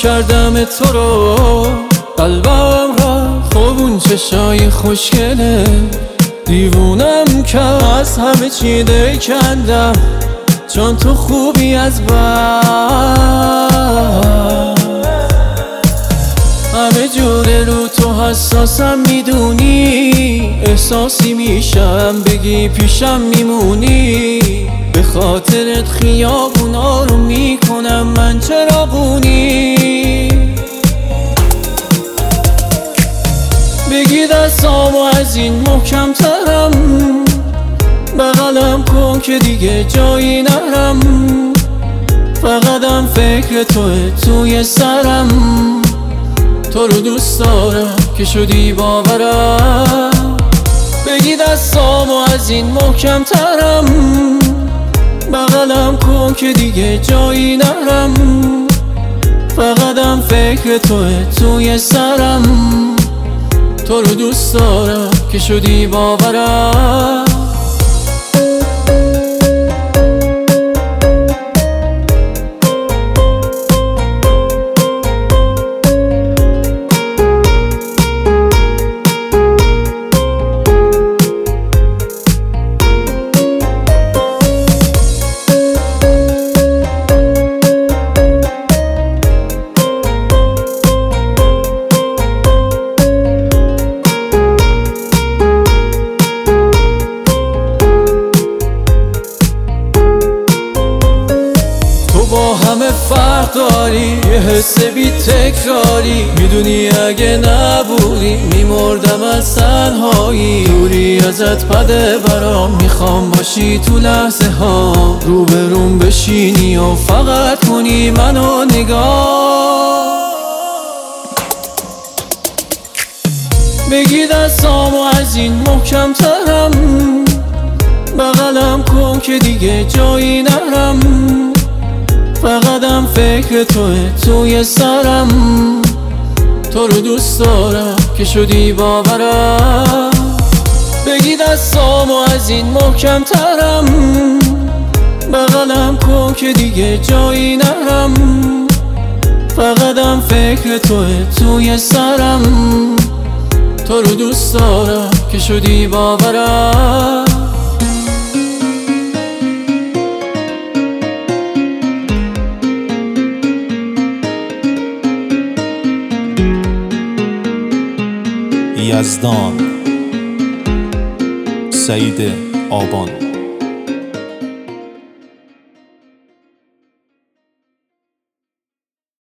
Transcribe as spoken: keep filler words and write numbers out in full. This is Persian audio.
کردم تو رو، قلبم را خوب اون چشای خوشگله دیوونم کرد. از همه چی دل کندم چون تو خوبی از بر، همه جوره رو تو حساسم میدونی، احساسی میشم بگی پیشم میمونی، به خاطرت خیابونا رو میکنم من چراغونی. بگی دستامو از این محکم ترم، بغلم کن که دیگه جایی نرم، فقطم فکر توه توی سرم، تو رو دوست دارم که شدی باورم. بگی دستامو از این محکم ترم، بغلم کن که دیگه جایی نرم، فقطم فکر توه توی سرم، تو رو دوست دارم که شدی باورم. با همه فرق داری، یه حس بی تکراری، میدونی اگه نبودی میمردم از تنهایی. دوری ازت بده برام، میخوام باشی تو لحظه ها، روبروم بشینی و فقط کنی منو نگاه. بگی دستامو از این محکم ترم، بغلم کن که دیگه جایی نرم، فقطم فکر توه توی سرم، تو رو دوست دارم که شدی باورم. بگی دستامو از این محکم ترم، بغلم کن که دیگه جایی نرم، فقطم فکر توه توی سرم، تو رو دوست دارم که شدی باورم. یزدان، سعید آبان.